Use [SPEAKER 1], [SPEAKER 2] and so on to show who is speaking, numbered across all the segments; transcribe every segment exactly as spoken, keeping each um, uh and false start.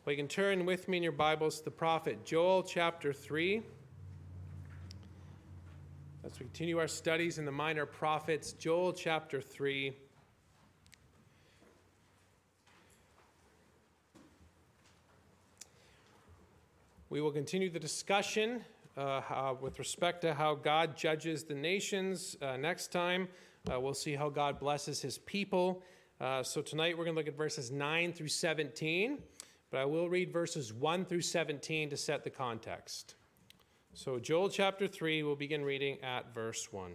[SPEAKER 1] Well, you can turn with me in your Bibles to the prophet Joel chapter three. As we continue our studies in the minor prophets, Joel chapter three. We will continue the discussion uh, how, with respect to how God judges the nations. Uh, next time, uh, we'll see how God blesses his people. Uh, so tonight we're going to look at verses nine through seventeen. But I will read verses one through seventeen to set the context. So Joel chapter three, we'll begin reading at verse one.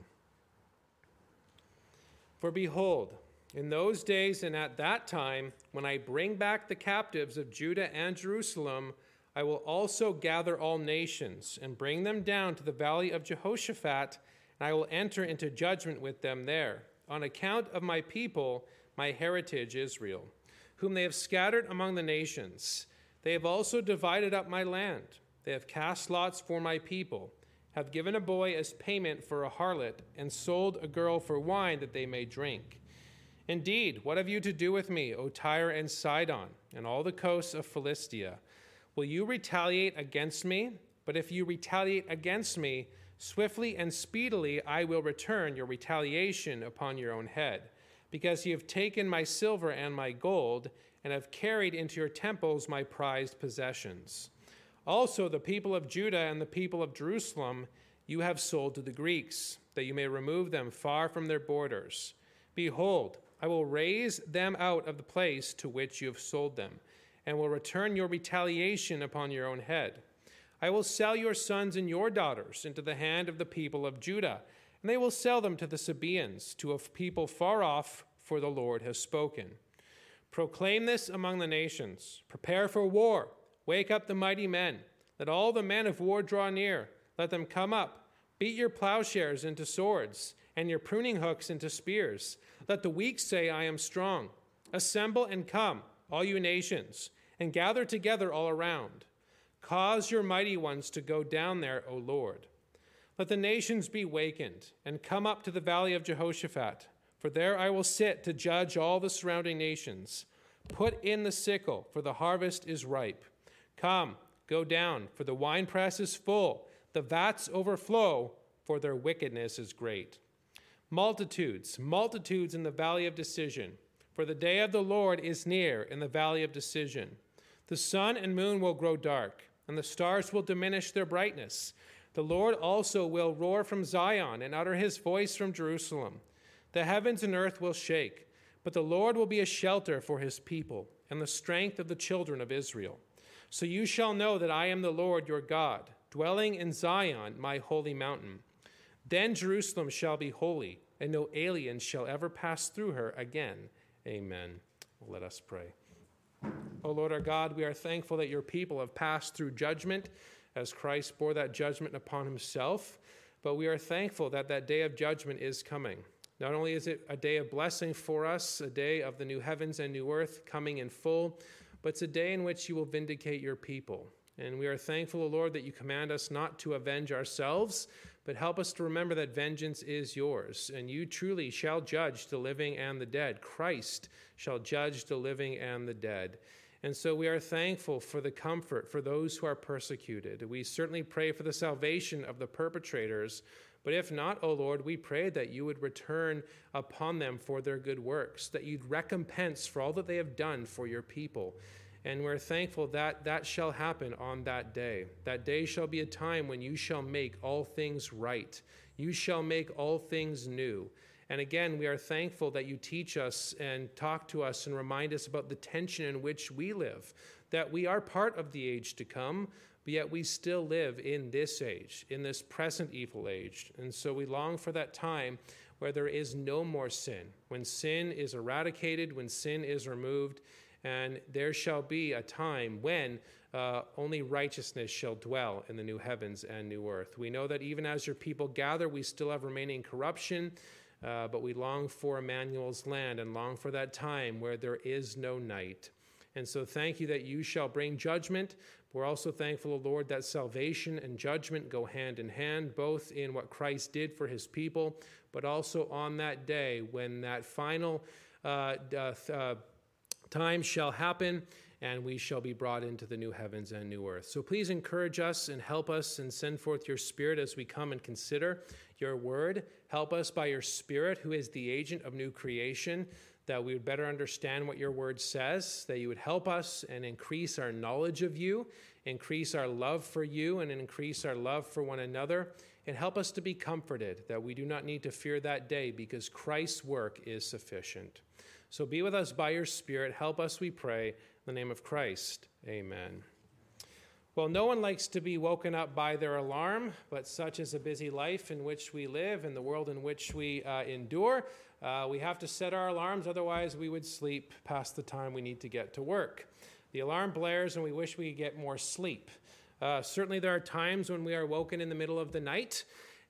[SPEAKER 1] For behold, in those days and at that time, when I bring back the captives of Judah and Jerusalem, I will also gather all nations and bring them down to the valley of Jehoshaphat, and I will enter into judgment with them there, on account of my people, my heritage Israel, whom they have scattered among the nations. They have also divided up my land. They have cast lots for my people, have given a boy as payment for a harlot, and sold a girl for wine that they may drink. Indeed, what have you to do with me, O Tyre and Sidon, and all the coasts of Philistia? Will you retaliate against me? But if you retaliate against me, swiftly and speedily I will return your retaliation upon your own head. Because you have taken my silver and my gold, and have carried into your temples my prized possessions. Also the people of Judah and the people of Jerusalem you have sold to the Greeks, that you may remove them far from their borders. Behold, I will raise them out of the place to which you have sold them, and will return your retaliation upon your own head. I will sell your sons and your daughters into the hand of the people of Judah, and they will sell them to the Sabaeans, to a people far off, for the Lord has spoken. Proclaim this among the nations. Prepare for war. Wake up the mighty men. Let all the men of war draw near. Let them come up. Beat your plowshares into swords, and your pruning hooks into spears. Let the weak say, I am strong. Assemble and come, all you nations, and gather together all around. Cause your mighty ones to go down there, O Lord. Let the nations be wakened, and come up to the valley of Jehoshaphat, for there I will sit to judge all the surrounding nations. Put in the sickle, for the harvest is ripe. Come, go down, for the winepress is full, the vats overflow, for their wickedness is great. Multitudes, multitudes in the valley of decision, for the day of the Lord is near in the valley of decision. The sun and moon will grow dark, and the stars will diminish their brightness. The Lord also will roar from Zion and utter his voice from Jerusalem. The heavens and earth will shake, but the Lord will be a shelter for his people and the strength of the children of Israel. So you shall know that I am the Lord your God, dwelling in Zion, my holy mountain. Then Jerusalem shall be holy, and no alien shall ever pass through her again. Amen. Let us pray. O Lord our God, we are thankful that your people have passed through judgment, as Christ bore that judgment upon himself, but we are thankful that that day of judgment is coming. Not only is it a day of blessing for us, a day of the new heavens and new earth coming in full, but it's a day in which you will vindicate your people. And we are thankful, O Lord, that you command us not to avenge ourselves, but help us to remember that vengeance is yours, and you truly shall judge the living and the dead. Christ shall judge the living and the dead. And so we are thankful for the comfort for those who are persecuted. We certainly pray for the salvation of the perpetrators, but if not, O Lord, we pray that you would return upon them for their good works, that you'd recompense for all that they have done for your people. And we're thankful that that shall happen on that day. That day shall be a time when you shall make all things right. You shall make all things new. And again, we are thankful that you teach us and talk to us and remind us about the tension in which we live, that we are part of the age to come, but yet we still live in this age, in this present evil age. And so we long for that time where there is no more sin, when sin is eradicated, when sin is removed, and there shall be a time when uh, only righteousness shall dwell in the new heavens and new earth. We know that even as your people gather, we still have remaining corruption, Uh, but we long for Emmanuel's land and long for that time where there is no night. And so thank you that you shall bring judgment. We're also thankful, O Lord, that salvation and judgment go hand in hand, both in what Christ did for his people, but also on that day when that final uh, uh, uh, time shall happen and we shall be brought into the new heavens and new earth. So please encourage us and help us and send forth your Spirit as we come and consider your word. Help us by your Spirit, who is the agent of new creation, that we would better understand what your word says, that you would help us and increase our knowledge of you, increase our love for you, and increase our love for one another, and help us to be comforted that we do not need to fear that day because Christ's work is sufficient. So be with us by your Spirit. Help us, we pray, in the name of Christ. Amen. Well, no one likes to be woken up by their alarm, but such is a busy life in which we live and the world in which we uh, endure. Uh, we have to set our alarms, otherwise we would sleep past the time we need to get to work. The alarm blares and we wish we could get more sleep. Uh, certainly there are times when we are woken in the middle of the night,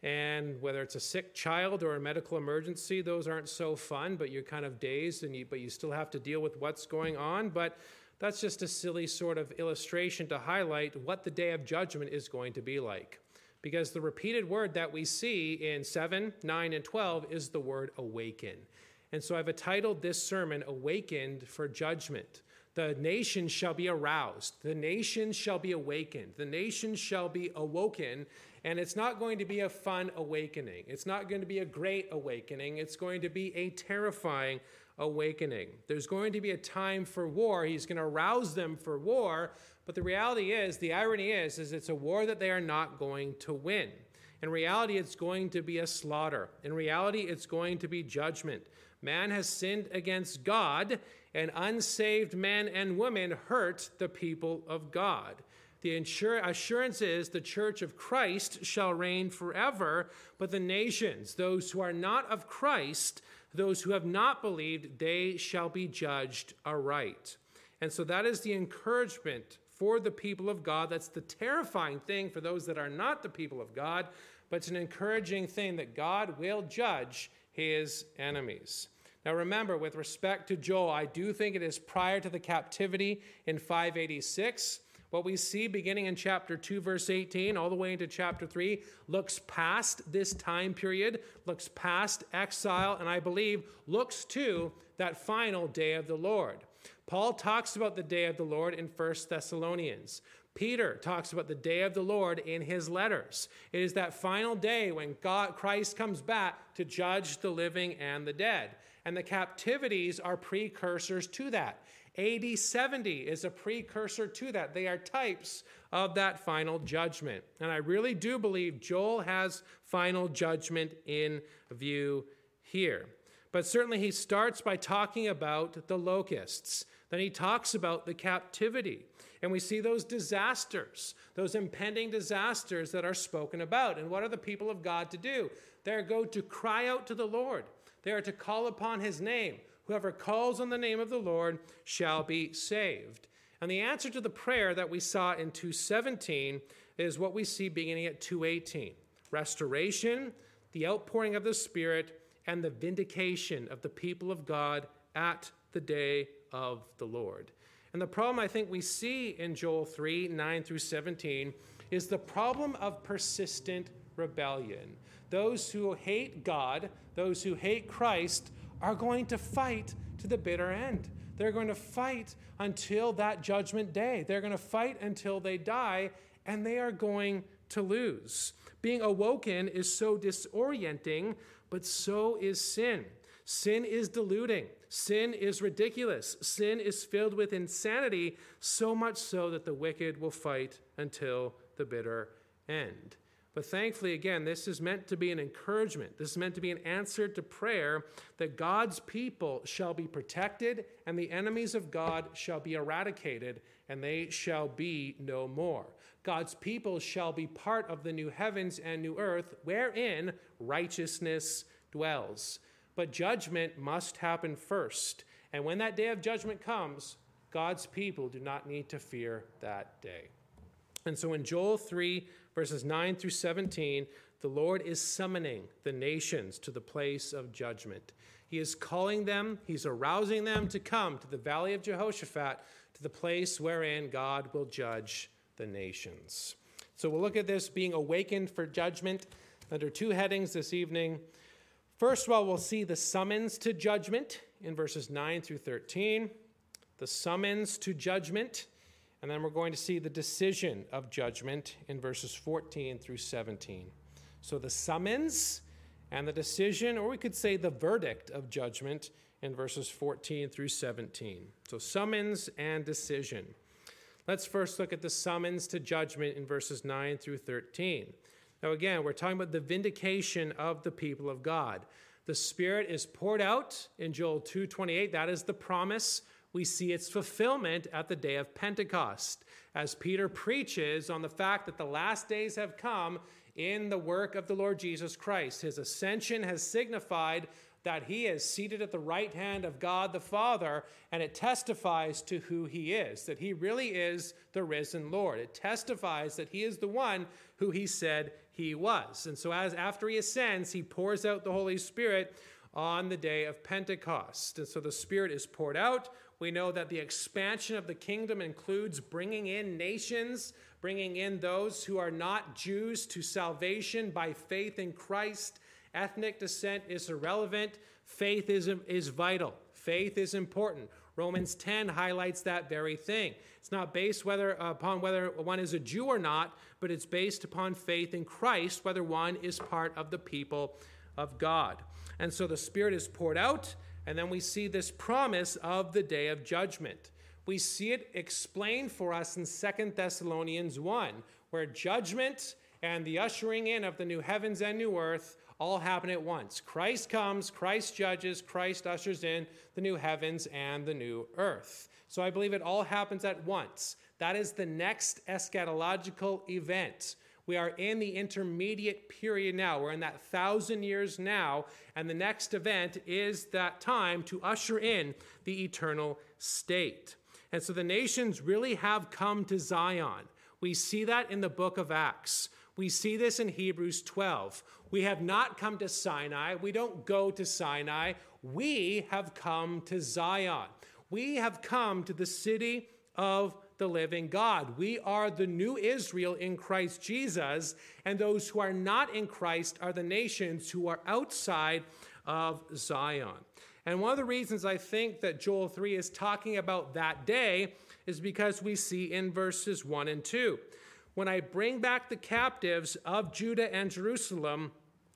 [SPEAKER 1] and whether it's a sick child or a medical emergency, those aren't so fun, but you're kind of dazed, and you, but you still have to deal with what's going on. But that's just a silly sort of illustration to highlight what the day of judgment is going to be like. Because the repeated word that we see in seven, nine, and twelve is the word awaken. And so I've entitled this sermon, Awakened for Judgment. The nations shall be aroused. The nations shall be awakened. The nations shall be awoken. And it's not going to be a fun awakening. It's not going to be a great awakening. It's going to be a terrifying awakening. There's going to be a time for war. He's going to arouse them for war. But the reality is, the irony is, is it's a war that they are not going to win. In reality, it's going to be a slaughter. In reality, it's going to be judgment. Man has sinned against God, and unsaved men and women hurt the people of God. The assurance is the church of Christ shall reign forever, but the nations, those who are not of Christ, those who have not believed, they shall be judged aright. And so that is the encouragement for the people of God. That's the terrifying thing for those that are not the people of God, but it's an encouraging thing that God will judge his enemies. Now remember, with respect to Joel, I do think it is prior to the captivity in five eighty-six. What we see beginning in chapter two, verse eighteen, all the way into chapter three, looks past this time period, looks past exile, and I believe looks to that final day of the Lord. Paul talks about the day of the Lord in First Thessalonians. Peter talks about the day of the Lord in his letters. It is that final day when God, Christ comes back to judge the living and the dead. And the captivities are precursors to that. A D seventy is a precursor to that. They are types of that final judgment. And I really do believe Joel has final judgment in view here. But certainly he starts by talking about the locusts. Then he talks about the captivity. And we see those disasters, those impending disasters that are spoken about. And what are the people of God to do? They are go to cry out to the Lord. They are to call upon his name. Whoever calls on the name of the Lord shall be saved. And the answer to the prayer that we saw in two seventeen is what we see beginning at two eighteen. Restoration, the outpouring of the Spirit, and the vindication of the people of God at the day of the Lord. And the problem I think we see in Joel three, nine through seventeen is the problem of persistent rebellion. Those who hate God, those who hate Christ, are going to fight to the bitter end. They're going to fight until that judgment day. They're going to fight until they die, and they are going to lose. Being awoken is so disorienting, but so is sin. Sin is deluding. Sin is ridiculous. Sin is filled with insanity, so much so that the wicked will fight until the bitter end. But thankfully, again, this is meant to be an encouragement. This is meant to be an answer to prayer that God's people shall be protected and the enemies of God shall be eradicated and they shall be no more. God's people shall be part of the new heavens and new earth wherein righteousness dwells. But judgment must happen first. And when that day of judgment comes, God's people do not need to fear that day. And so in Joel three, verses nine through seventeen, the Lord is summoning the nations to the place of judgment. He is calling them, he's arousing them to come to the valley of Jehoshaphat, to the place wherein God will judge the nations. So we'll look at this being awakened for judgment under two headings this evening. First of all, we'll see the summons to judgment in verses nine through thirteen. the summons to judgment, and then we're going to see the decision of judgment in verses fourteen through seventeen. So the summons and the decision, or we could say the verdict of judgment in verses fourteen through seventeen. So summons and decision. Let's first look at the summons to judgment in verses nine through thirteen. Now again, we're talking about the vindication of the people of God. The Spirit is poured out in Joel two twenty-eight. That is the promise. We see its fulfillment at the day of Pentecost, as Peter preaches on the fact that the last days have come in the work of the Lord Jesus Christ. His ascension has signified that he is seated at the right hand of God the Father, and it testifies to who he is, that he really is the risen Lord. It testifies that he is the one who he said he was. And so as after he ascends, he pours out the Holy Spirit on the day of Pentecost. And so the Spirit is poured out. We know that the expansion of the kingdom includes bringing in nations, bringing in those who are not Jews to salvation by faith in Christ. Ethnic descent is irrelevant. Faith is, is vital. Faith is important. Romans ten highlights that very thing. It's not based whether upon whether one is a Jew or not, but it's based upon faith in Christ, whether one is part of the people of God. And so the Spirit is poured out, and then we see this promise of the day of judgment. We see it explained for us in Second Thessalonians one, where judgment and the ushering in of the new heavens and new earth all happen at once. Christ comes, Christ judges, Christ ushers in the new heavens and the new earth. So I believe it all happens at once. That is the next eschatological event. We are in the intermediate period now. We're in that thousand years now, and the next event is that time to usher in the eternal state. And so the nations really have come to Zion. We see that in the book of Acts. We see this in Hebrews twelve. We have not come to Sinai. We don't go to Sinai. We have come to Zion. We have come to the city of the living God. We are the new Israel in Christ Jesus, and those who are not in Christ are the nations who are outside of Zion. And one of the reasons I think that Joel three is talking about that day is because we see in verses one and two. When I bring back the captives of Judah and Jerusalem,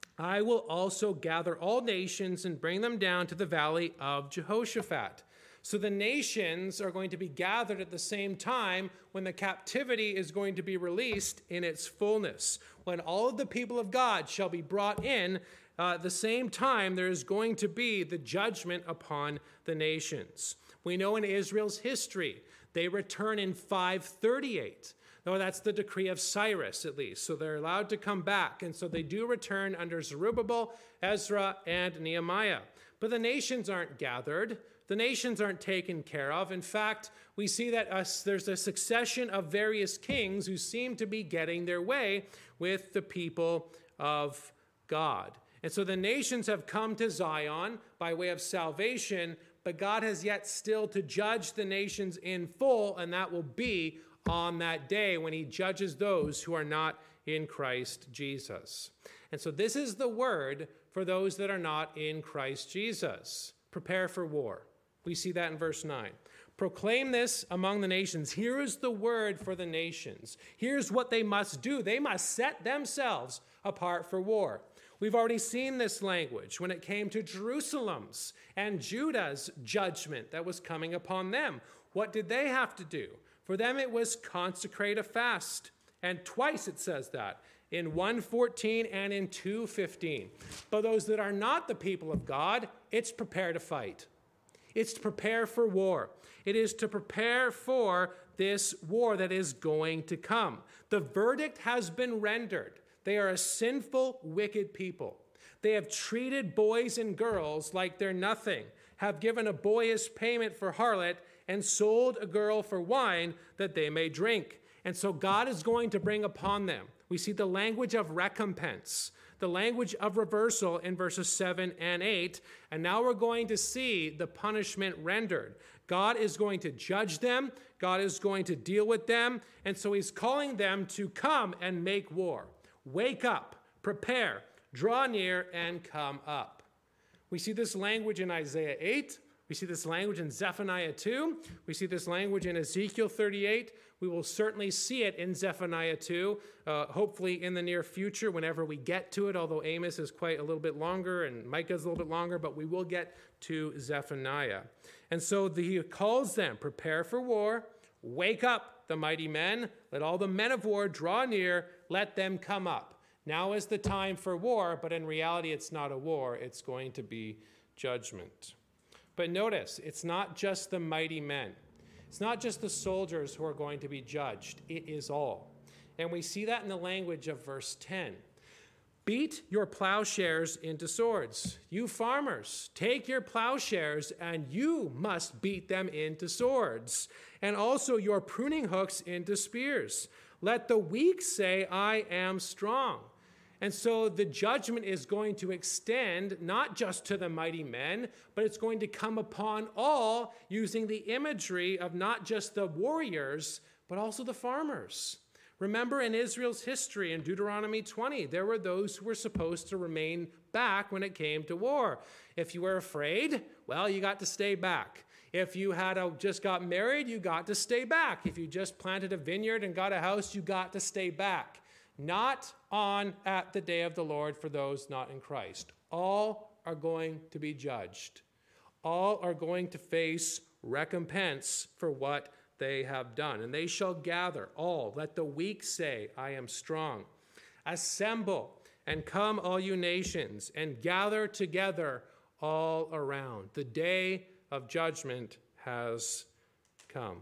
[SPEAKER 1] I will also gather all nations and bring them down to the valley of Jehoshaphat. So the nations are going to be gathered at the same time when the captivity is going to be released in its fullness. When all of the people of God shall be brought in, uh, at the same time there is going to be the judgment upon the nations. We know in Israel's history, they return in five thirty-eight. No, that's the decree of Cyrus, at least. So they're allowed to come back. And so they do return under Zerubbabel, Ezra, and Nehemiah. But the nations aren't gathered. The nations aren't taken care of. In fact, we see that us, there's a succession of various kings who seem to be getting their way with the people of God. And so the nations have come to Zion by way of salvation, but God has yet still to judge the nations in full, and that will be on that day when he judges those who are not in Christ Jesus. And so this is the word for those that are not in Christ Jesus. Prepare for war. We see that in verse nine. Proclaim this among the nations. Here is the word for the nations. Here's what they must do. They must set themselves apart for war. We've already seen this language when it came to Jerusalem's and Judah's judgment that was coming upon them. What did they have to do? For them it was consecrate a fast. And twice it says that, in one fourteen and in two fifteen. But those that are not the people of God, it's prepare to fight. It's to prepare for war. It is to prepare for this war that is going to come. The verdict has been rendered. They are a sinful, wicked people. They have treated boys and girls like they're nothing, have given a boy as payment for harlot, and sold a girl for wine that they may drink. And so God is going to bring upon them. We see the language of recompense, the language of reversal in verses seven and eight. And now we're going to see the punishment rendered. God is going to judge them. God is going to deal with them. And so he's calling them to come and make war. Wake up, prepare, draw near, and come up. We see this language in Isaiah eight. We We see this language in Zephaniah two. We see this language in Ezekiel thirty-eight. We will certainly see it in Zephaniah two, uh, hopefully in the near future whenever we get to it, although Amos is quite a little bit longer and Micah is a little bit longer, but we will get to Zephaniah. And so the, he calls them, prepare for war, wake up the mighty men, let all the men of war draw near, let them come up. Now is the time for war, but in reality it's not a war, it's going to be judgment. But notice, it's not just the mighty men. It's not just the soldiers who are going to be judged. It is all. And we see that in the language of verse ten. Beat your plowshares into swords. You farmers, take your plowshares and you must beat them into swords. And also your pruning hooks into spears. Let the weak say, I am strong. And so the judgment is going to extend not just to the mighty men, but it's going to come upon all using the imagery of not just the warriors, but also the farmers. Remember in Israel's history in Deuteronomy twenty, there were those who were supposed to remain back when it came to war. If you were afraid, well, you got to stay back. If you had a, just got married, you got to stay back. If you just planted a vineyard and got a house, you got to stay back. Not on at the day of the Lord for those not in Christ. All are going to be judged. All are going to face recompense for what they have done. And they shall gather all. Let the weak say, I am strong. Assemble and come, all you nations, and gather together all around. The day of judgment has come.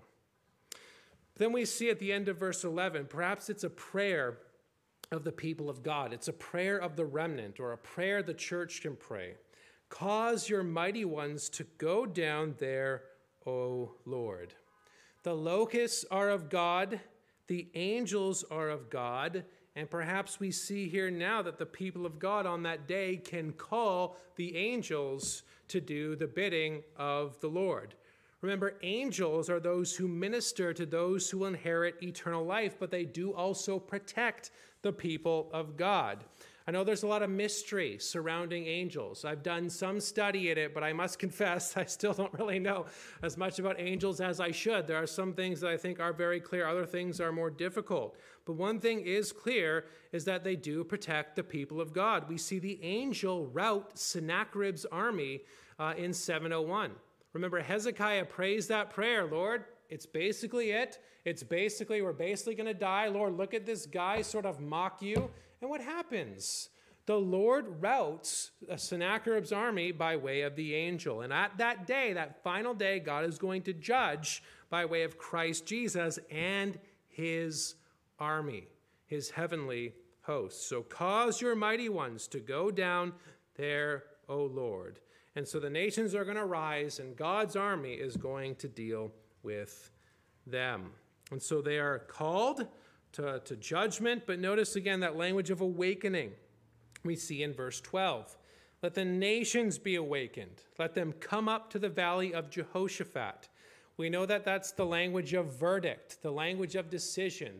[SPEAKER 1] Then we see at the end of verse eleven, perhaps it's a prayer of the people of God. It's a prayer of the remnant, or a prayer the church can pray. Cause your mighty ones to go down there, O Lord. The locusts are of God, the angels are of God, and perhaps we see here now that the people of God on that day can call the angels to do the bidding of the Lord. Remember, angels are those who minister to those who inherit eternal life, but they do also protect the people of God. I know there's a lot of mystery surrounding angels. I've done some study in it, but I must confess I still don't really know as much about angels as I should. There are some things that I think are very clear. Other things are more difficult. But one thing is clear is that they do protect the people of God. We see the angel rout Sennacherib's army uh, in seven oh one. Remember, Hezekiah prays that prayer, Lord, it's basically it. It's basically, we're basically going to die. Lord, look at this guy sort of mock you. And what happens? The Lord routs Sennacherib's army by way of the angel. And at that day, that final day, God is going to judge by way of Christ Jesus and his army, his heavenly host. So cause your mighty ones to go down there, O Lord. And so the nations are going to rise, and God's army is going to deal with them. And so they are called to, to judgment, but notice again that language of awakening we see in verse twelve. Let the nations be awakened. Let them come up to the valley of Jehoshaphat. We know that that's the language of verdict, the language of decision.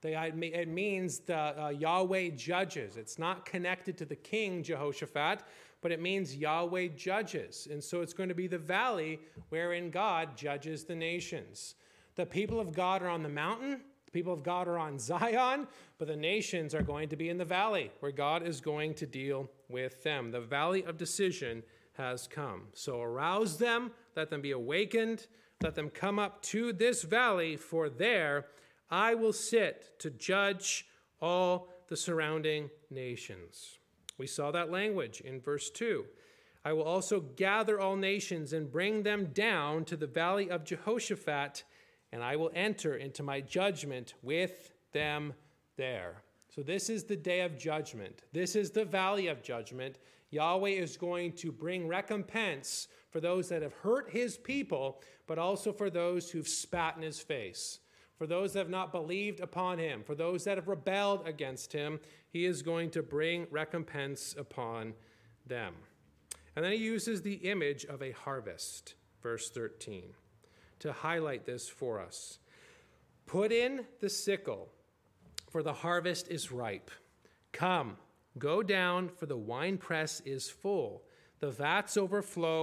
[SPEAKER 1] It means the uh, Yahweh judges. It's not connected to the king Jehoshaphat, but it means Yahweh judges. And so it's going to be the valley wherein God judges the nations. The people of God are on the mountain. The people of God are on Zion, but the nations are going to be in the valley where God is going to deal with them. The valley of decision has come. So arouse them, let them be awakened, let them come up to this valley, for there I will sit to judge all the surrounding nations. We saw that language in verse two. I will also gather all nations and bring them down to the valley of Jehoshaphat, and I will enter into my judgment with them there. So this is the day of judgment. This is the valley of judgment. Yahweh is going to bring recompense for those that have hurt his people, but also for those who've spat in his face. For those that have not believed upon him, for those that have rebelled against him, he is going to bring recompense upon them. And then he uses the image of a harvest, verse thirteen, to highlight this for us. Put in the sickle, for the harvest is ripe. Come, go down, for the winepress is full. The vats overflow,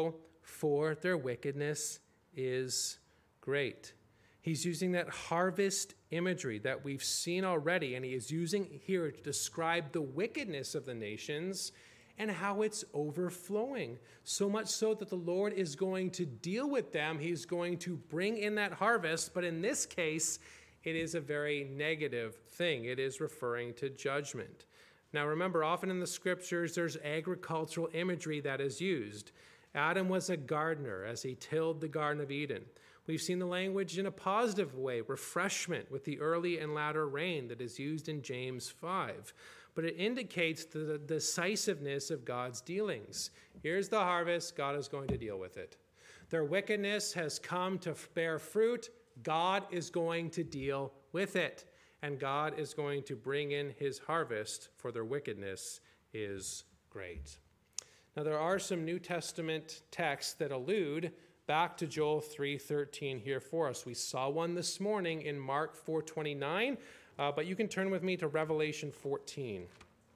[SPEAKER 1] for their wickedness is great. He's using that harvest imagery that we've seen already, and he is using here to describe the wickedness of the nations and how it's overflowing. So much so that the Lord is going to deal with them. He's going to bring in that harvest, but in this case, it is a very negative thing. It is referring to judgment. Now remember, often in the scriptures, there's agricultural imagery that is used. Adam was a gardener as he tilled the Garden of Eden. We've seen the language in a positive way, refreshment with the early and latter rain that is used in James five. But it indicates the decisiveness of God's dealings. Here's the harvest, God is going to deal with it. Their wickedness has come to bear fruit, God is going to deal with it. And God is going to bring in his harvest, for their wickedness is great. Now there are some New Testament texts that allude back to Joel three thirteen here for us. We saw one this morning in Mark four twenty-nine, uh, but you can turn with me to Revelation fourteen.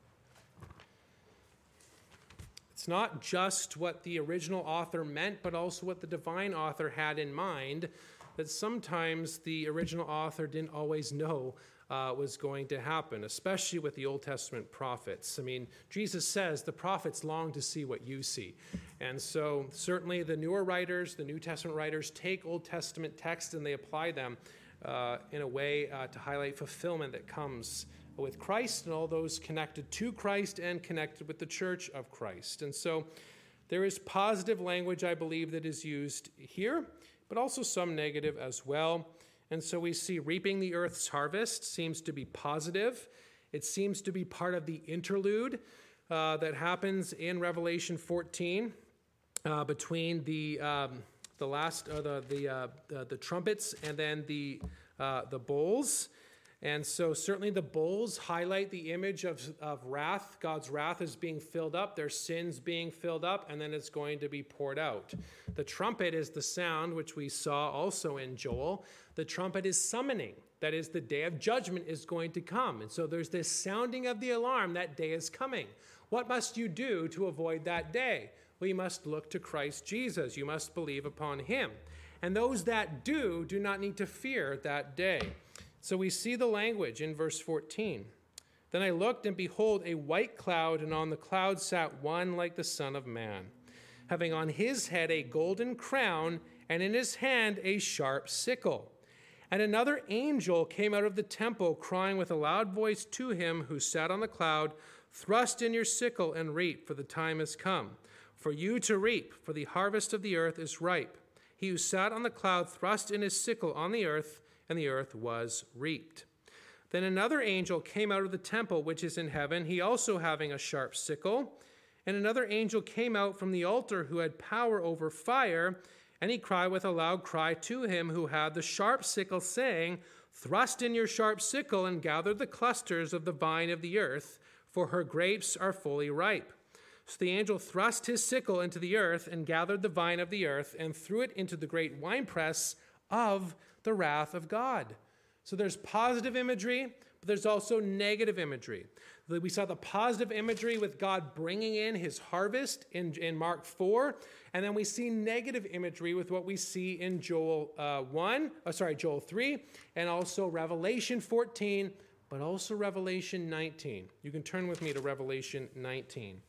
[SPEAKER 1] It's not just what the original author meant, but also what the divine author had in mind, that sometimes the original author didn't always know uh, was going to happen, especially with the Old Testament prophets. I mean, Jesus says the prophets long to see what you see. And so certainly the newer writers, the New Testament writers, take Old Testament texts and they apply them uh, in a way uh, to highlight fulfillment that comes with Christ and all those connected to Christ and connected with the church of Christ. And so there is positive language, I believe, that is used here, but also some negative as well. And so we see reaping the earth's harvest seems to be positive. It seems to be part of the interlude uh, that happens in Revelation fourteen uh, between the um, the last uh, the the, uh, the the trumpets and then the uh, the bowls. And so certainly the bowls highlight the image of, of wrath. God's wrath is being filled up, their sins being filled up, and then it's going to be poured out. The trumpet is the sound, which we saw also in Joel. The trumpet is summoning. That is, the day of judgment is going to come. And so there's this sounding of the alarm, that day is coming. What must you do to avoid that day? Well, you must look to Christ Jesus. You must believe upon him. And those that do, do not need to fear that day. So we see the language in verse fourteen. Then I looked, and behold, a white cloud, and on the cloud sat one like the Son of Man, having on his head a golden crown, and in his hand a sharp sickle. And another angel came out of the temple, crying with a loud voice to him who sat on the cloud, Thrust in your sickle and reap, for the time has come, for you to reap, for the harvest of the earth is ripe. He who sat on the cloud thrust in his sickle on the earth, and the earth was reaped. Then another angel came out of the temple which is in heaven, he also having a sharp sickle. And another angel came out from the altar who had power over fire, and he cried with a loud cry to him who had the sharp sickle, saying, Thrust in your sharp sickle and gather the clusters of the vine of the earth, for her grapes are fully ripe. So the angel thrust his sickle into the earth and gathered the vine of the earth and threw it into the great winepress of the wrath of God. So there's positive imagery, but there's also negative imagery. We saw the positive imagery with God bringing in his harvest in, in Mark four, and then we see negative imagery with what we see in Joel uh, one, oh, sorry, Joel three, and also Revelation fourteen, but also Revelation nineteen. You can turn with me to Revelation nineteen.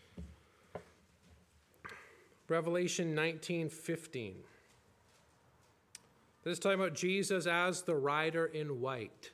[SPEAKER 1] Revelation nineteen fifteen. This is talking about Jesus as the rider in white.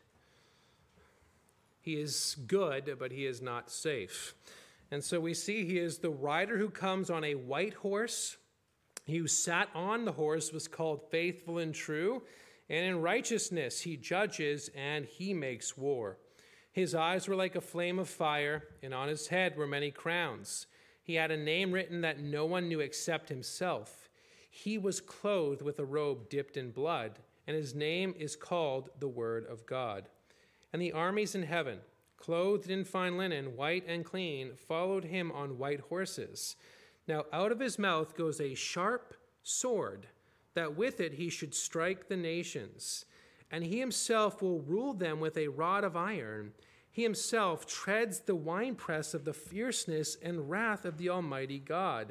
[SPEAKER 1] He is good, but he is not safe. And so we see he is the rider who comes on a white horse. He who sat on the horse was called Faithful and True. And in righteousness he judges and he makes war. His eyes were like a flame of fire, and on his head were many crowns. He had a name written that no one knew except himself. He was clothed with a robe dipped in blood, and his name is called the Word of God. And the armies in heaven, clothed in fine linen, white and clean, followed him on white horses. Now out of his mouth goes a sharp sword, that with it he should strike the nations. And he himself will rule them with a rod of iron. He himself treads the winepress of the fierceness and wrath of the Almighty God.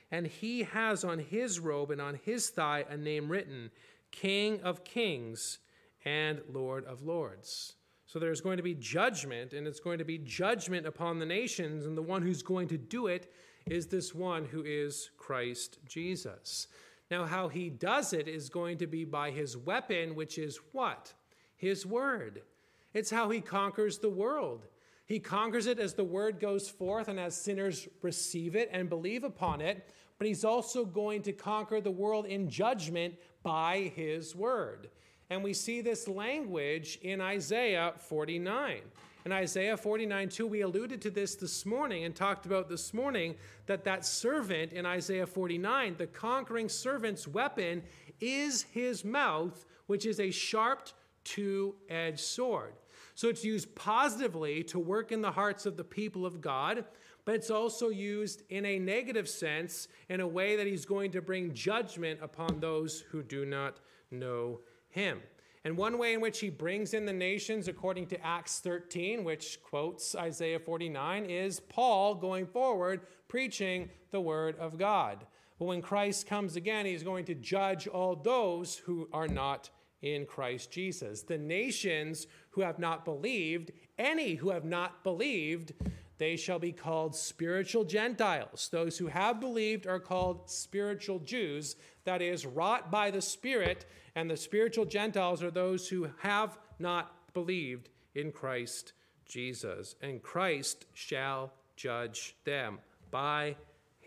[SPEAKER 1] and he has on his robe and on his thigh a name written, King of Kings and Lord of Lords. So there's going to be judgment, and it's going to be judgment upon the nations, and the one who's going to do it is this one who is Christ Jesus. Now, how he does it is going to be by his weapon, which is what? His word. It's how he conquers the world. He conquers it as the word goes forth and as sinners receive it and believe upon it, but he's also going to conquer the world in judgment by his word. And we see this language in Isaiah forty-nine. In Isaiah forty-nine, too, we alluded to this this morning and talked about this morning that that servant in Isaiah forty-nine, the conquering servant's weapon is his mouth, which is a sharp two-edged sword. So it's used positively to work in the hearts of the people of God, but it's also used in a negative sense in a way that he's going to bring judgment upon those who do not know him. And one way in which he brings in the nations, according to Acts thirteen, which quotes Isaiah forty-nine, is Paul going forward preaching the word of God. But when Christ comes again, he's going to judge all those who are not in Christ Jesus. The nations who have not believed, any who have not believed, they shall be called spiritual Gentiles. Those who have believed are called spiritual Jews, that is, wrought by the Spirit, and the spiritual Gentiles are those who have not believed in Christ Jesus. And Christ shall judge them by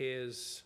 [SPEAKER 1] his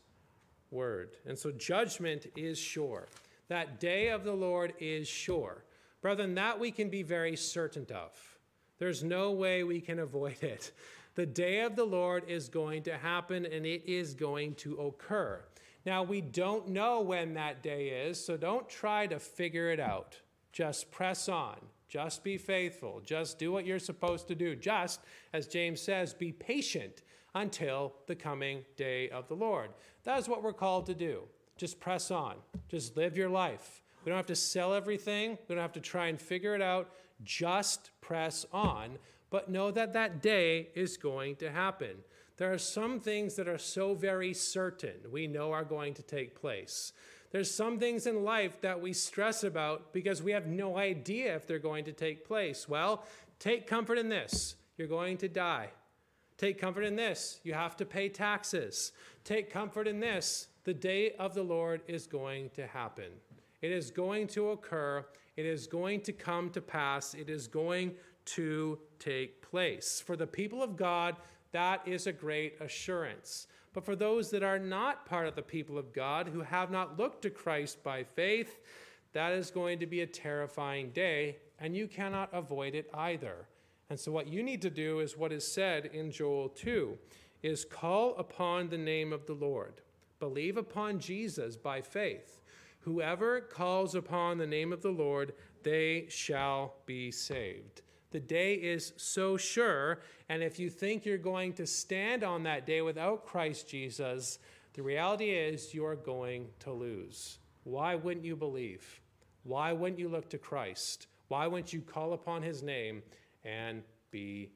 [SPEAKER 1] word. And so judgment is sure. That day of the Lord is sure. Brethren, that we can be very certain of. There's no way we can avoid it. The day of the Lord is going to happen, and it is going to occur. Now, we don't know when that day is, so don't try to figure it out. Just press on. Just be faithful. Just do what you're supposed to do. Just, as James says, be patient until the coming day of the Lord. That is what we're called to do. Just press on. Just live your life. We don't have to sell everything. We don't have to try and figure it out. Just press on. But know that that day is going to happen. There are some things that are so very certain we know are going to take place. There's some things in life that we stress about because we have no idea if they're going to take place. Well, take comfort in this. You're going to die. Take comfort in this. You have to pay taxes. Take comfort in this. The day of the Lord is going to happen. It is going to occur. It is going to come to pass. It is going to take place. For the people of God, that is a great assurance. But for those that are not part of the people of God, who have not looked to Christ by faith, that is going to be a terrifying day, and you cannot avoid it either. And so what you need to do is what is said in Joel two, is call upon the name of the Lord. Believe upon Jesus by faith. Whoever calls upon the name of the Lord, they shall be saved. The day is so sure, and if you think you're going to stand on that day without Christ Jesus, the reality is you are going to lose. Why wouldn't you believe? Why wouldn't you look to Christ? Why wouldn't you call upon his name and be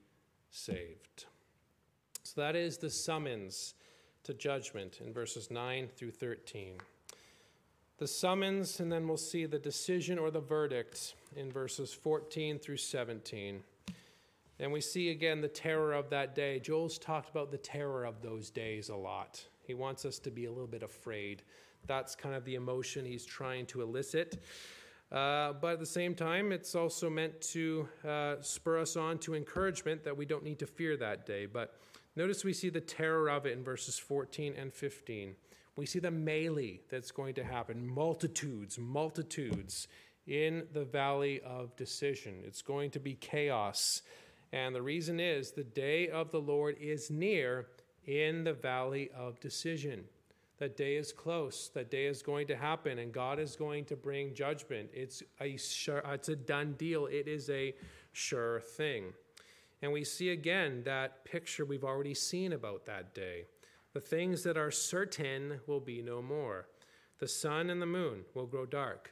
[SPEAKER 1] saved? So that is the summons to judgment in verses nine through thirteen. The summons, and then we'll see the decision or the verdict in verses fourteen through seventeen. And we see again the terror of that day. Joel's talked about the terror of those days a lot. He wants us to be a little bit afraid. That's kind of the emotion he's trying to elicit. Uh, but at the same time, it's also meant to uh, spur us on to encouragement that we don't need to fear that day. But notice we see the terror of it in verses fourteen and fifteen. We see the melee that's going to happen, multitudes, multitudes in the valley of decision. It's going to be chaos. And the reason is the day of the Lord is near in the valley of decision. That day is close. That day is going to happen, and God is going to bring judgment. It's a sure, it's a done deal. It is a sure thing. And we see again that picture we've already seen about that day. The things that are certain will be no more. The sun and the moon will grow dark.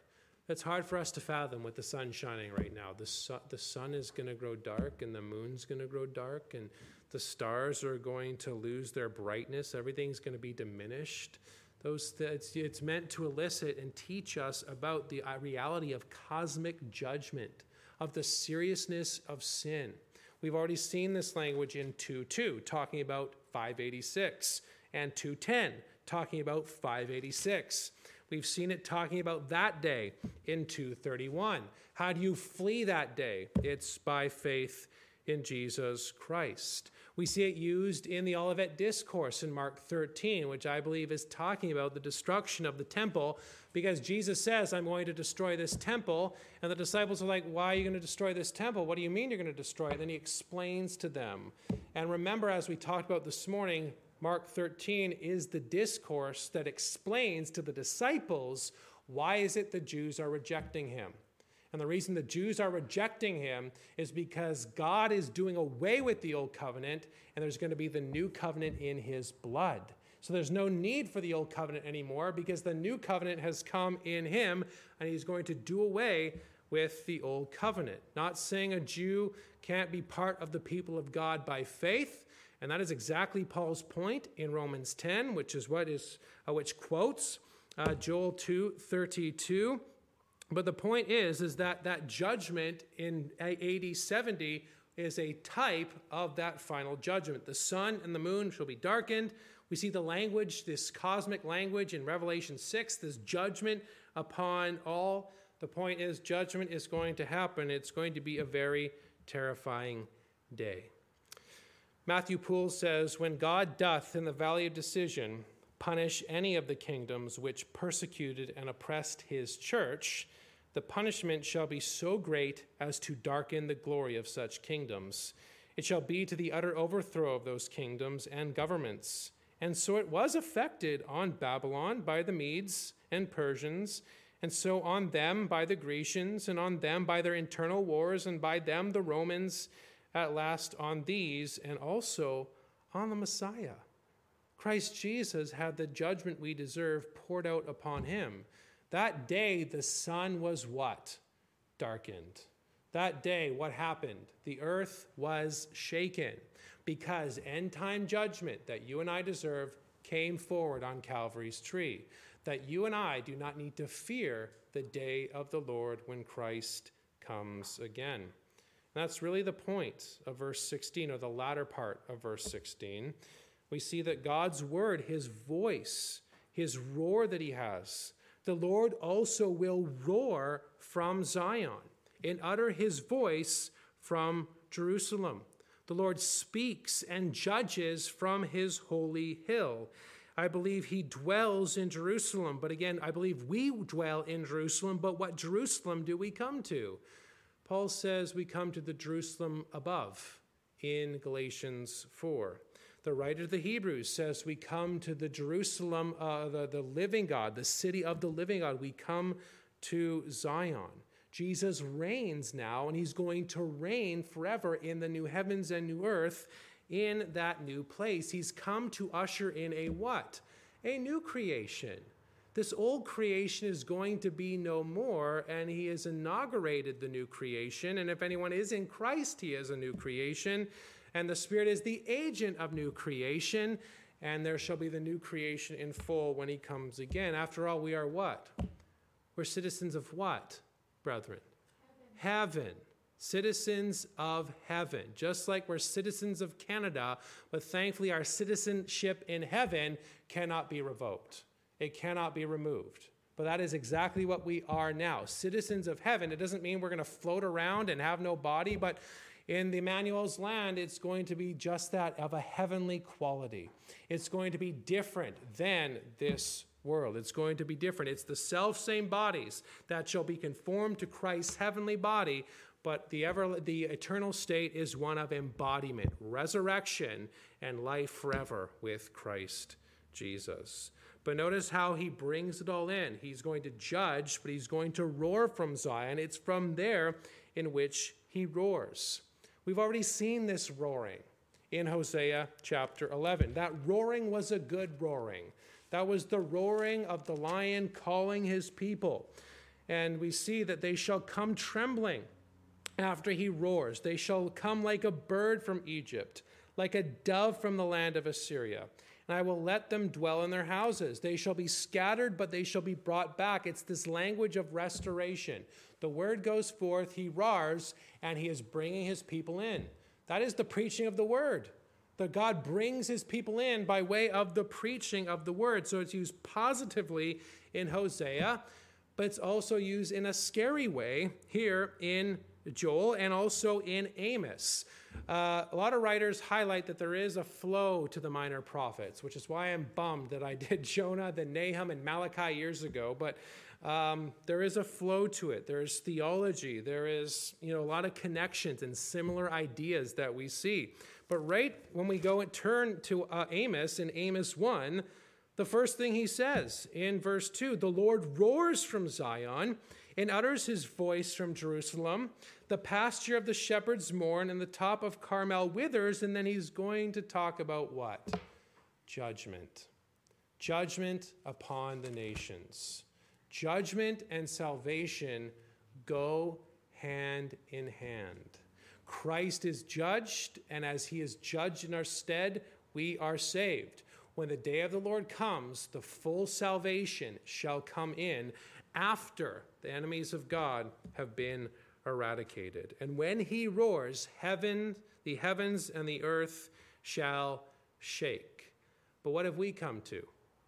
[SPEAKER 1] It's hard for us to fathom with the sun shining right now. The sun, the sun is going to grow dark, and the moon's going to grow dark, and the stars are going to lose their brightness. Everything's going to be diminished. Those th- it's, it's meant to elicit and teach us about the uh, reality of cosmic judgment, of the seriousness of sin. We've already seen this language in two two, talking about five eighty-six, and two ten, talking about five eighty-six. We've seen it talking about that day in two thirty-one. How do you flee that day? It's by faith in Jesus Christ. We see it used in the Olivet Discourse in Mark thirteen, which I believe is talking about the destruction of the temple, because Jesus says, I'm going to destroy this temple. And the disciples are like, why are you going to destroy this temple? What do you mean you're going to destroy it? Then he explains to them. And remember, as we talked about this morning, Mark thirteen is the discourse that explains to the disciples why is it the Jews are rejecting him. And the reason the Jews are rejecting him is because God is doing away with the old covenant, and there's going to be the new covenant in his blood. So there's no need for the old covenant anymore, because the new covenant has come in him, and he's going to do away with the old covenant. Not saying a Jew can't be part of the people of God by faith, and that is exactly Paul's point in Romans ten, which is what is uh, which quotes uh, Joel two thirty-two. But the point is, is that that judgment in A D seventy is a type of that final judgment. The sun and the moon shall be darkened. We see the language, this cosmic language in Revelation six, this judgment upon all. The point is, judgment is going to happen. It's going to be a very terrifying day. Matthew Poole says, when God doth in the valley of decision punish any of the kingdoms which persecuted and oppressed his church, the punishment shall be so great as to darken the glory of such kingdoms. It shall be to the utter overthrow of those kingdoms and governments. And so it was effected on Babylon by the Medes and Persians, and so on them by the Grecians, and on them by their internal wars, and by them the Romans, at last on these, and also on the Messiah. Christ Jesus had the judgment we deserve poured out upon him. That day, the sun was what? Darkened. That day, what happened? The earth was shaken because end-time judgment that you and I deserve came forward on Calvary's tree. That you and I do not need to fear the day of the Lord when Christ comes again. And that's really the point of verse sixteen, or the latter part of verse sixteen. We see that God's word, his voice, his roar that he has, the Lord also will roar from Zion and utter his voice from Jerusalem. The Lord speaks and judges from his holy hill. I believe he dwells in Jerusalem. But again, I believe we dwell in Jerusalem. But what Jerusalem do we come to? Paul says we come to the Jerusalem above in Galatians four. The writer of the Hebrews says we come to the Jerusalem, uh, the, the living God, the city of the living God. We come to Zion. Jesus reigns now, and he's going to reign forever in the new heavens and new earth in that new place. He's come to usher in a what? A new creation. This old creation is going to be no more, and he has inaugurated the new creation. And if anyone is in Christ, he is a new creation. And the Spirit is the agent of new creation, and there shall be the new creation in full when he comes again. After all, we are what? We're citizens of what, brethren? Heaven. Heaven. Citizens of heaven. Just like we're citizens of Canada, but thankfully our citizenship in heaven cannot be revoked. It cannot be removed. But that is exactly what we are now, citizens of heaven. It doesn't mean we're going to float around and have no body, but in the Emmanuel's land, it's going to be just that, of a heavenly quality. It's going to be different than this world. It's going to be different. It's the self-same bodies that shall be conformed to Christ's heavenly body, but the ever the eternal state is one of embodiment, resurrection, and life forever with Christ Jesus. But notice how he brings it all in. He's going to judge, but he's going to roar from Zion. It's from there in which he roars. We've already seen this roaring in Hosea chapter eleven. That roaring was a good roaring. That was the roaring of the lion calling his people. And we see that they shall come trembling after he roars. They shall come like a bird from Egypt, like a dove from the land of Assyria. And I will let them dwell in their houses. They shall be scattered, but they shall be brought back. It's this language of restoration. The word goes forth, he roars, and he is bringing his people in. That is the preaching of the word. That God brings his people in by way of the preaching of the word. So it's used positively in Hosea, but it's also used in a scary way here in Joel and also in Amos. Uh, a lot of writers highlight that there is a flow to the minor prophets, which is why I'm bummed that I did Jonah, then Nahum, and Malachi years ago. But um, there is a flow to it. There's theology. There is, you know, a lot of connections and similar ideas that we see. But right when we go and turn to uh, Amos in Amos one, the first thing he says in verse two, the Lord roars from Zion and utters his voice from Jerusalem. The pasture of the shepherds mourn, and the top of Carmel withers. And then he's going to talk about what? Judgment. Judgment upon the nations. Judgment and salvation go hand in hand. Christ is judged, and as he is judged in our stead, we are saved. When the day of the Lord comes, the full salvation shall come in after the enemies of God have been eradicated. And when he roars, heaven, the heavens and the earth shall shake. But what have we come to?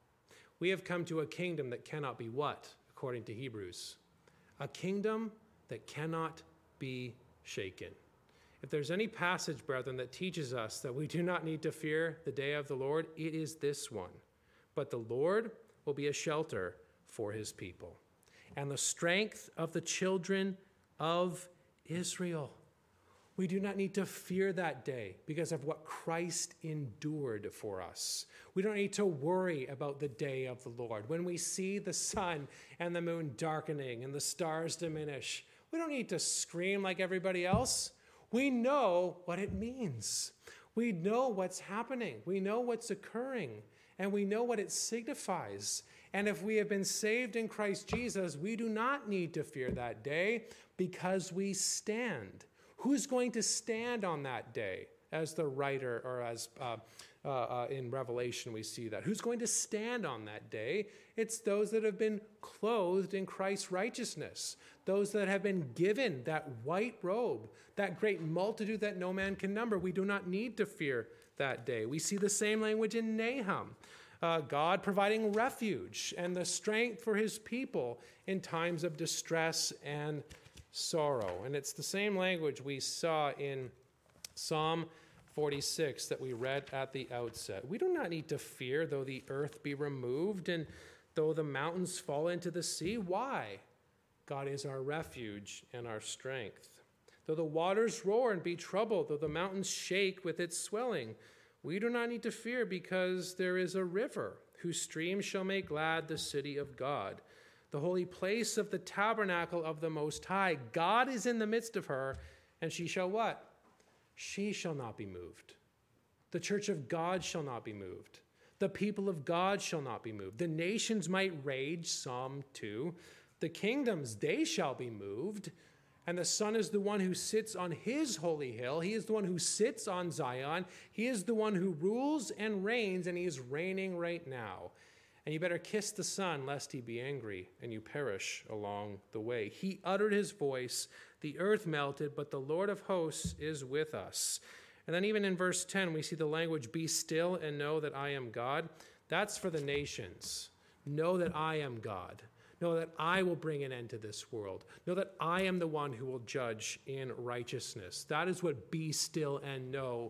[SPEAKER 1] We have come to a kingdom that cannot be what, according to Hebrews? A kingdom that cannot be shaken. If there's any passage, brethren, that teaches us that we do not need to fear the day of the Lord, it is this one. But the Lord will be a shelter for his people, and the strength of the children of Israel. We do not need to fear that day because of what Christ endured for us. We don't need to worry about the day of the Lord. When we see the sun and the moon darkening and the stars diminish, we don't need to scream like everybody else. We know what it means. We know what's happening. We know what's occurring, and we know what it signifies. And if we have been saved in Christ Jesus, we do not need to fear that day because we stand. Who's going to stand on that day? As the writer, or as uh, uh, uh, in Revelation we see that. Who's going to stand on that day? It's those that have been clothed in Christ's righteousness. Those that have been given that white robe, that great multitude that no man can number. We do not need to fear that day. We see the same language in Nahum. Uh, God providing refuge and the strength for his people in times of distress and sorrow. And it's the same language we saw in Psalm forty-six that we read at the outset. We do not need to fear though the earth be removed and though the mountains fall into the sea. Why? God is our refuge and our strength. Though the waters roar and be troubled, though the mountains shake with its swelling, we do not need to fear because there is a river whose streams shall make glad the city of God, the holy place of the tabernacle of the Most High. God is in the midst of her, and she shall what? She shall not be moved. The church of God shall not be moved. The people of God shall not be moved. The nations might rage, Psalm two. The kingdoms, they shall be moved. And the Son is the one who sits on his holy hill. He is the one who sits on Zion. He is the one who rules and reigns, and he is reigning right now. And you better kiss the Son, lest he be angry, and you perish along the way. He uttered his voice, the earth melted, but the Lord of hosts is with us. And then even in verse ten, we see the language, be still and know that I am God. That's for the nations. Know that I am God. Know that I will bring an end to this world. Know that I am the one who will judge in righteousness. That is what be still and know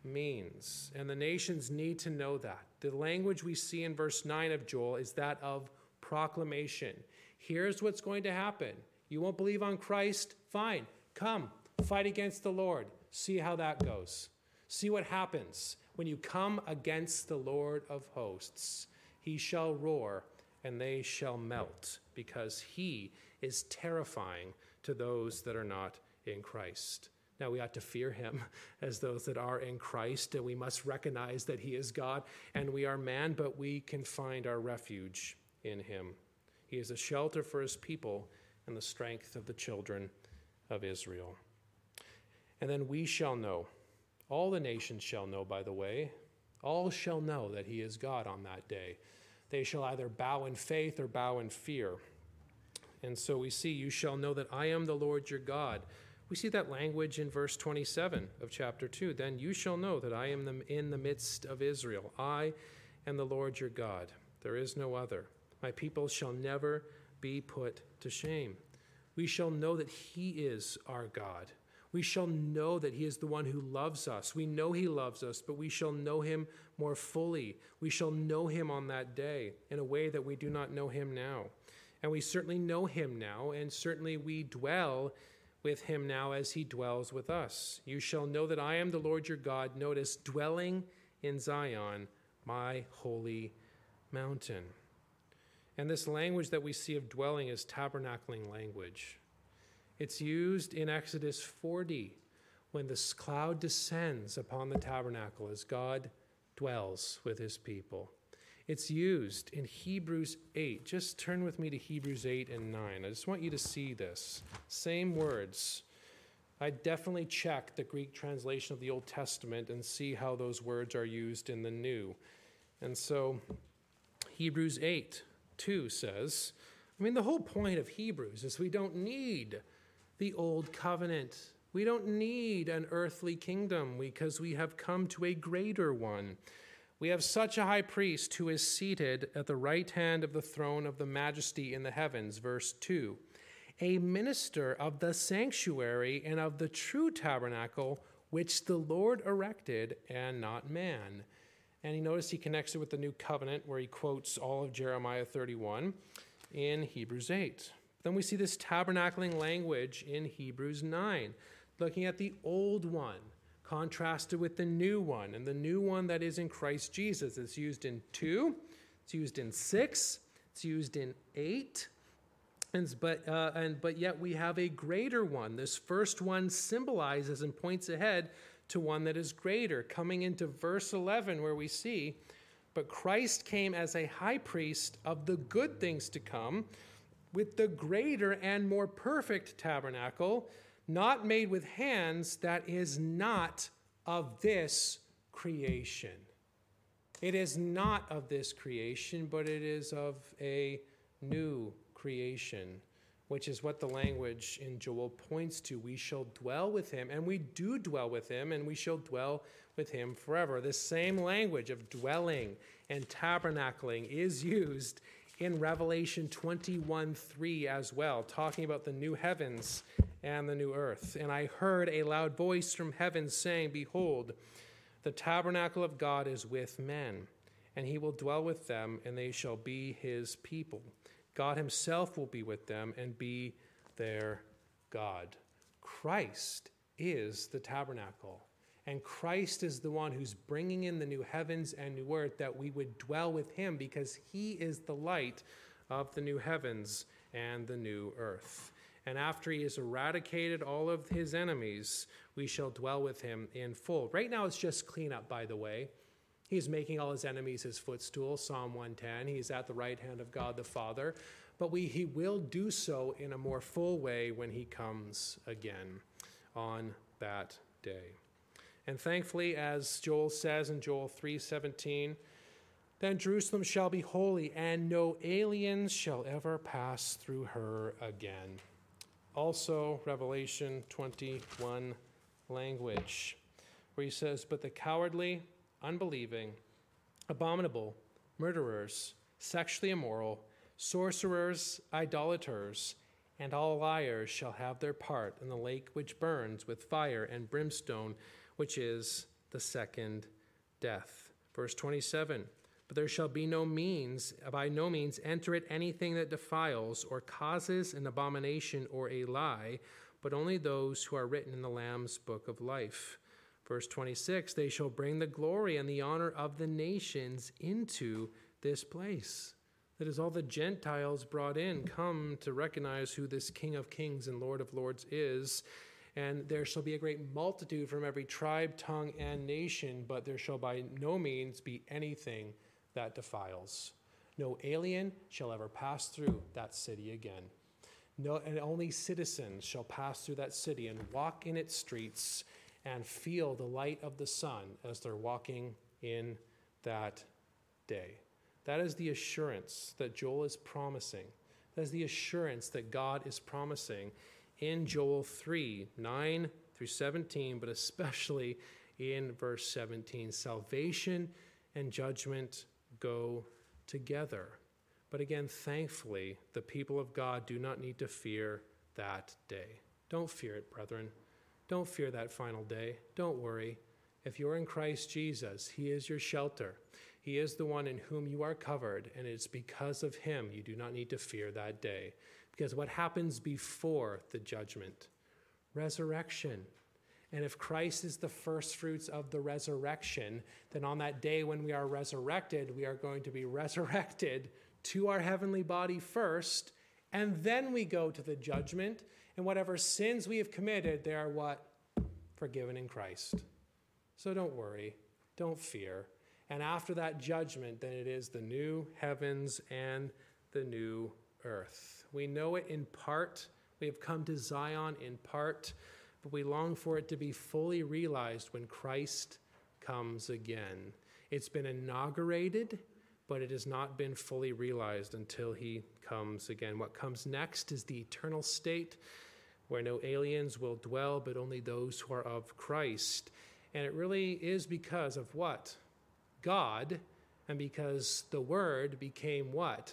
[SPEAKER 1] means. And the nations need to know that. The language we see in verse nine of Joel is that of proclamation. Here's what's going to happen. You won't believe on Christ? Fine. Come, fight against the Lord. See how that goes. See what happens when you come against the Lord of hosts. He shall roar, and they shall melt, because he is terrifying to those that are not in Christ. Now, we ought to fear him as those that are in Christ, and we must recognize that he is God and we are man, but we can find our refuge in him. He is a shelter for his people, and the strength of the children of Israel. And then we shall know, all the nations shall know, by the way, all shall know that he is God on that day. They shall either bow in faith or bow in fear. And so we see, you shall know that I am the Lord your God. We see that language in verse twenty-seven of chapter two. Then you shall know that I am in the midst of Israel. I am the Lord your God. There is no other. My people shall never be put to shame. We shall know that he is our God. We shall know that he is the one who loves us. We know he loves us, but we shall know him more fully. We shall know him on that day in a way that we do not know him now. And we certainly know him now, and certainly we dwell with him now as he dwells with us. You shall know that I am the Lord your God. Notice, dwelling in Zion, my holy mountain. And this language that we see of dwelling is tabernacling language. It's used in Exodus forty when this cloud descends upon the tabernacle as God dwells with his people. It's used in Hebrews eight. Just turn with me to Hebrews eight and nine. I just want you to see this. Same words. I definitely check the Greek translation of the Old Testament and see how those words are used in the New. And so Hebrews eight two says, I mean, the whole point of Hebrews is we don't need the old covenant. We don't need an earthly kingdom because we have come to a greater one. We have such a high priest who is seated at the right hand of the throne of the majesty in the heavens, verse two, a minister of the sanctuary and of the true tabernacle, which the Lord erected and not man. And you notice he connects it with the new covenant where he quotes all of Jeremiah thirty-one in Hebrews eight. Then we see this tabernacling language in Hebrews nine, looking at the old one, contrasted with the new one, and the new one that is in Christ Jesus. It's used in two, it's used in six, it's used in eight, and, but, uh, and, but yet we have a greater one. This first one symbolizes and points ahead to one that is greater, coming into verse eleven where we see, but Christ came as a high priest of the good things to come, with the greater and more perfect tabernacle, not made with hands, that is not of this creation. It is not of this creation, but it is of a new creation, which is what the language in Joel points to. We shall dwell with him, and we do dwell with him, and we shall dwell with him forever. This same language of dwelling and tabernacling is used in Revelation twenty-one three as well, talking about the new heavens and the new earth. And I heard a loud voice from heaven saying, behold, the tabernacle of God is with men, and he will dwell with them, and they shall be his people. God himself will be with them and be their God. Christ is the tabernacle, and Christ is the one who's bringing in the new heavens and new earth, that we would dwell with him because he is the light of the new heavens and the new earth. And after he has eradicated all of his enemies, we shall dwell with him in full. Right now it's just cleanup, by the way. He's making all his enemies his footstool, Psalm one ten. He's at the right hand of God the Father. But we, he will do so in a more full way when he comes again on that day. And thankfully, as Joel says in Joel three seventeen, then Jerusalem shall be holy, and no aliens shall ever pass through her again. Also, Revelation twenty-one language, where he says, but the cowardly, unbelieving, abominable, murderers, sexually immoral, sorcerers, idolaters, and all liars shall have their part in the lake which burns with fire and brimstone, which is the second death. Verse twenty-seven, but there shall be no means, by no means enter it anything that defiles or causes an abomination or a lie, but only those who are written in the Lamb's book of life. Verse twenty-six, they shall bring the glory and the honor of the nations into this place. That is, all the Gentiles brought in come to recognize who this King of Kings and Lord of Lords is. And there shall be a great multitude from every tribe, tongue, and nation, but there shall by no means be anything that defiles. No alien shall ever pass through that city again. No, and only citizens shall pass through that city and walk in its streets and feel the light of the sun as they're walking in that day. That is the assurance that Joel is promising. That is the assurance that God is promising in Joel three, nine through seventeen, but especially in verse seventeen. Salvation and judgment go together. But again, thankfully, the people of God do not need to fear that day. Don't fear it, brethren. Don't fear that final day. Don't worry. If you're in Christ Jesus, he is your shelter. He is the one in whom you are covered, and it's because of him you do not need to fear that day. Because what happens before the judgment? Resurrection. And if Christ is the first fruits of the resurrection, then on that day when we are resurrected, we are going to be resurrected to our heavenly body first, and then we go to the judgment, and whatever sins we have committed, they are what? Forgiven in Christ. So don't worry, don't fear. And after that judgment, then it is the new heavens and the new earth. We know it in part. We have come to Zion in part, but we long for it to be fully realized when Christ comes again. It's been inaugurated, but it has not been fully realized until he comes again. What comes next is the eternal state where no aliens will dwell, but only those who are of Christ. And it really is because of what? God, and because the Word became what?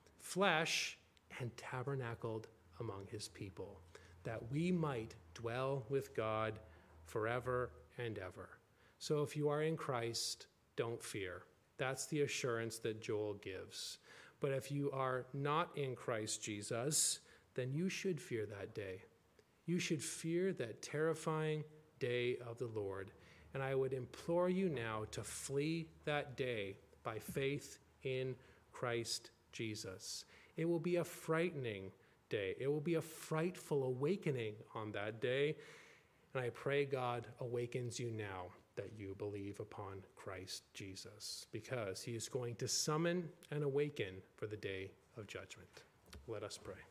[SPEAKER 1] Flesh and tabernacled among his people, that we might dwell with God forever and ever. So if you are in Christ, don't fear. That's the assurance that Joel gives. But if you are not in Christ Jesus, then you should fear that day. You should fear that terrifying day of the Lord. And I would implore you now to flee that day by faith in Christ Jesus. It will be a frightening day. It will be a frightful awakening on that day. And I pray God awakens you now that you believe upon Christ Jesus, because he is going to summon and awaken for the day of judgment. Let us pray.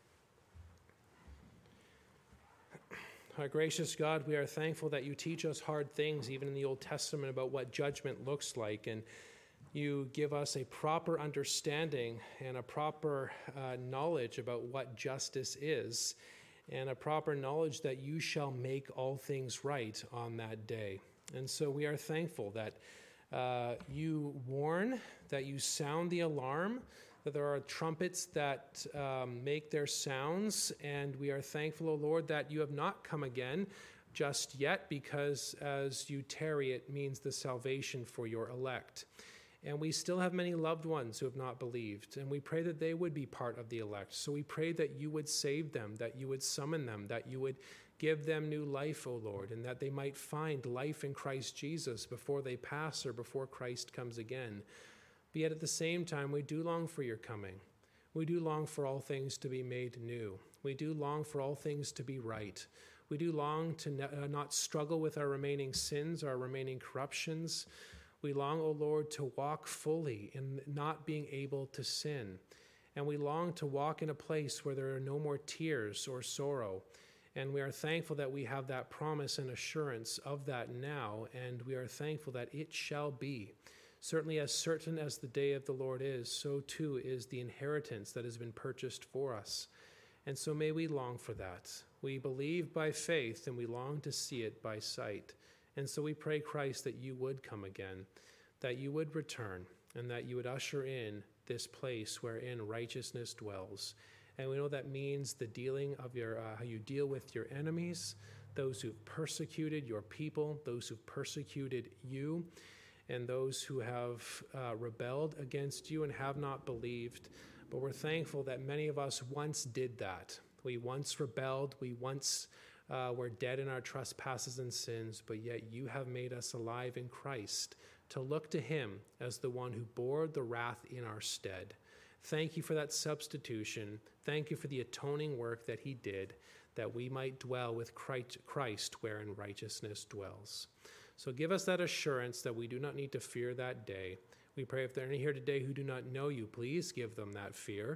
[SPEAKER 1] Our gracious God, we are thankful that you teach us hard things, even in the Old Testament, about what judgment looks like. And you give us a proper understanding and a proper uh, knowledge about what justice is, and a proper knowledge that you shall make all things right on that day. And so we are thankful that uh, you warn, that you sound the alarm, that there are trumpets that um, make their sounds, and we are thankful, O Lord, that you have not come again just yet, because as you tarry, it means the salvation for your elect. And we still have many loved ones who have not believed, and we pray that they would be part of the elect. So we pray that you would save them, that you would summon them, that you would give them new life, O Lord, and that they might find life in Christ Jesus before they pass or before Christ comes again. But yet at the same time, we do long for your coming. We do long for all things to be made new. We do long for all things to be right. We do long to not struggle with our remaining sins, our remaining corruptions. We long, O Lord, to walk fully in not being able to sin. And we long to walk in a place where there are no more tears or sorrow. And we are thankful that we have that promise and assurance of that now, and we are thankful that it shall be. Certainly as certain as the day of the Lord is, so too is the inheritance that has been purchased for us. And so may we long for that. We believe by faith, and we long to see it by sight. And so we pray, Christ, that you would come again, that you would return, and that you would usher in this place wherein righteousness dwells. And we know that means the dealing of your, uh, how you deal with your enemies, those who've persecuted your people, those who've persecuted you, and those who have uh, rebelled against you and have not believed. But we're thankful that many of us once did that. We once rebelled, we once uh, were dead in our trespasses and sins, but yet you have made us alive in Christ to look to him as the one who bore the wrath in our stead. Thank you for that substitution. Thank you for the atoning work that he did, that we might dwell with Christ wherein righteousness dwells. So give us that assurance that we do not need to fear that day. We pray if there are any here today who do not know you, please give them that fear,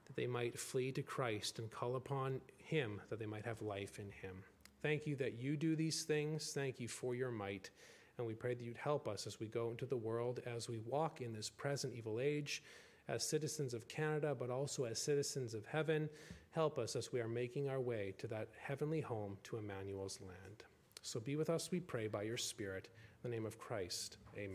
[SPEAKER 1] that they might flee to Christ and call upon him, that they might have life in him. Thank you that you do these things. Thank you for your might. And we pray that you'd help us as we go into the world, as we walk in this present evil age, as citizens of Canada, but also as citizens of heaven. Help us as we are making our way to that heavenly home, to Emmanuel's land. So be with us, we pray, by your Spirit. In the name of Christ, amen.